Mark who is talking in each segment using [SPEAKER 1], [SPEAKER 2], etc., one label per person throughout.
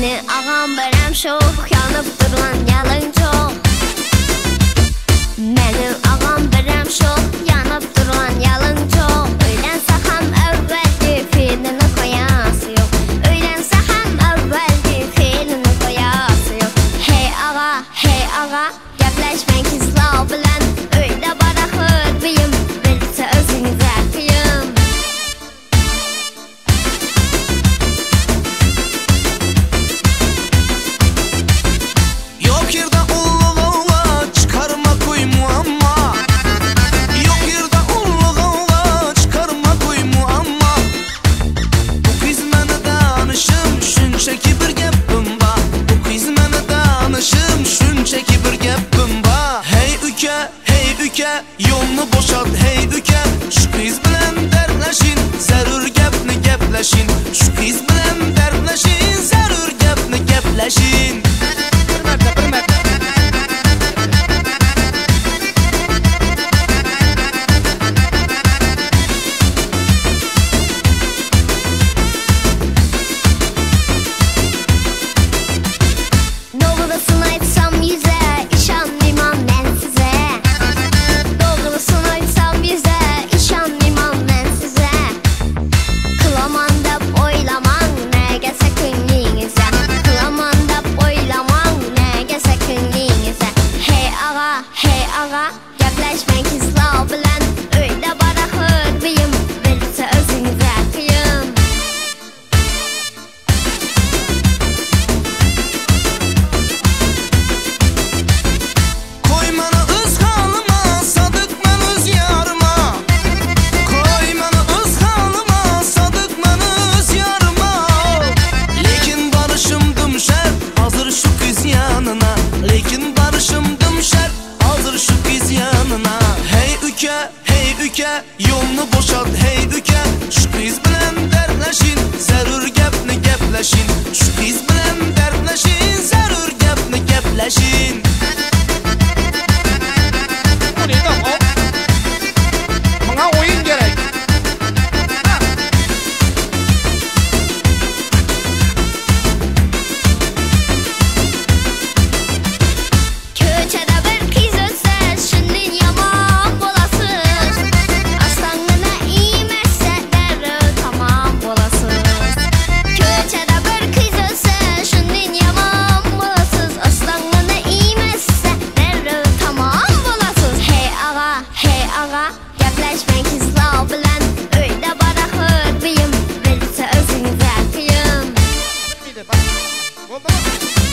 [SPEAKER 1] Meni ağam berem şoq, yanıb duran yalın çox. Meni ağam berem şoq, yanıb duran yalın çox. Öylənsə ham əvvəlki fe'lini qoyası yox. Öylənsə ham əvvəlki fe'lini qoyası yox. Hey ağa, gəpləşmən kızlar bilən. Öylə baraxır beyim, bilsə özünüzə qıyım.
[SPEAKER 2] Yolunu boşalt hey üke. Şu kız bilen dertleşin, zərur gəpni gəpləşin. Şu kız bilen dertleşin, zərur gəpni gəpləşin. Bir mərtə
[SPEAKER 1] Doğrusunu aytsam yüzə, işanmıymam mən sizə. Doğrusunu aytsam yüzə, işanmıymam mən sizə. Qılaman dab oylaman, nəgəsə könlünüzə. Qılaman dab oylaman, nəgəsə könlünüzə. Hey ağa, gəpləşmən kızlar bilən. Öylə baraxır beyim, bilsə özünüzə qıyım.
[SPEAKER 2] Lekin barışımdım şərt, hazır şu kız yanına. Hey üke, yolunu boşalt hey üke. Şu kız bilen dertleşin, zərur gəpni gəpləşin. Şu kız bilen dertleşin, zərur gəpni gəpləşin.
[SPEAKER 3] Bu neydi o? Bana oyun gerek.
[SPEAKER 1] Köçədə bir kız ölsə, şündün yaman bolasız. Aslanına iyiməzsə, dərrəl tamam bolasız. Köçədə bir kız ölsə, şündün yaman bolasız. Aslanına iyiməzsə, dərrəl tamam bolasız. Hey ağa, gəpləşmən kızlar bilən. Öylə baraxır beyim, bilsə özünüzə qıyım.
[SPEAKER 3] Bir de bak. Oldu mu?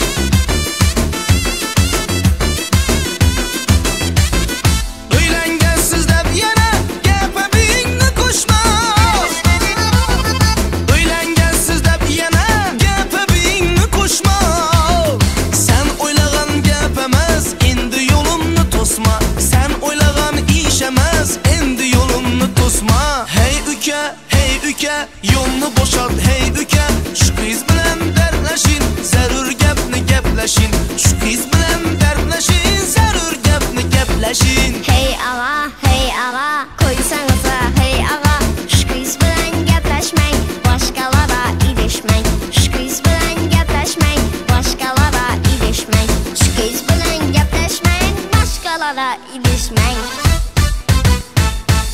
[SPEAKER 2] Yolunu boşalt hey üke. Şu kız bilen dertleşin, zərur gəpni gəpləşin. Şu kız bilen dertleşin, zərur gəpni gəpləşin.
[SPEAKER 1] Hey ağa, koysanıza hey ağa. Şu kız bilen gəpləşmək, başqalara ilişmək. Şu kız bilen gəpləşmək, başqalara ilişmək. Şu kız bilen gəpləşmək, başqalara ilişmək.